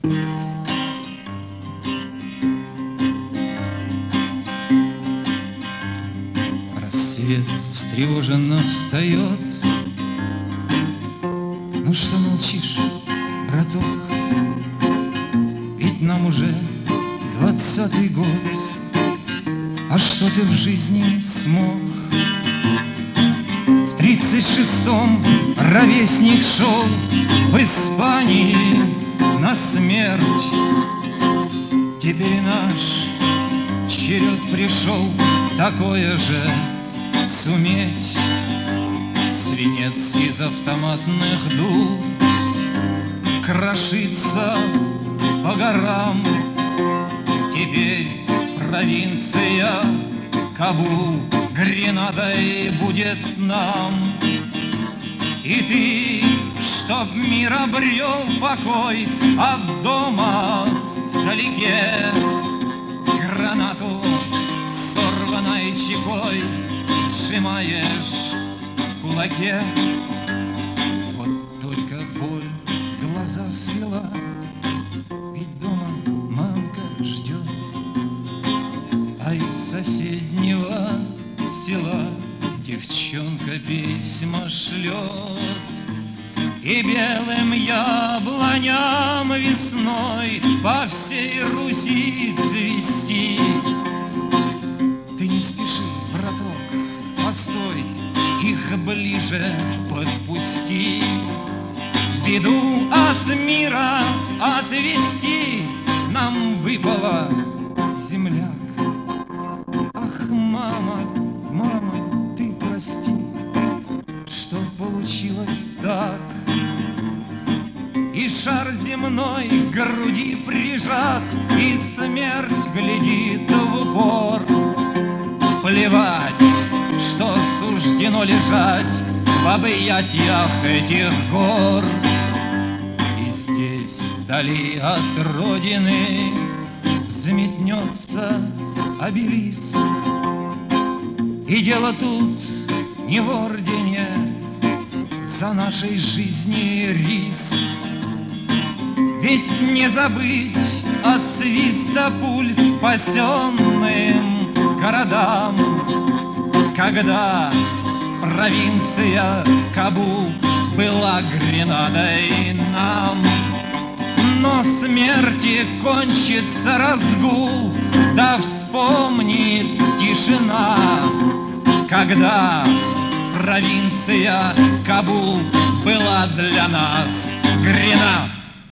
Рассвет встревоженно встает. Ну что молчишь, браток? Ведь нам уже 20-й год. А что ты в жизни смог? В 36-м ровесник шел в Испании на смерть. Теперь наш черед пришел такое же суметь. Свинец из автоматных дул крошится по горам. Теперь провинция Кабул Гренадой будет нам. И ты, чтоб мир обрел покой, от дома вдалеке гранату сорванной чекой сжимаешь в кулаке. Вот только боль глаза свела, ведь дома мамка ждет, а из соседнего села девчонка письма шлет. И белым яблоням весной по всей Руси цвести. Ты не спеши, браток, постой, их ближе подпусти. Беду от мира отвести нам выпало, земляк. Ах, мама, мама, ты прости, что получилось так. И шар земной к груди прижат, и смерть глядит в упор. Плевать, что суждено лежать в объятиях этих гор. И здесь, вдали от родины, взметнется обелиск. И дело тут не в ордене, за нашей жизни риск. Ведь не забыть от свиста пуль спасенным городам, когда провинция Кабул была Гренадой нам. Но смерти кончится разгул, да вспомнит тишина, когда провинция Кабул была для нас Гренада.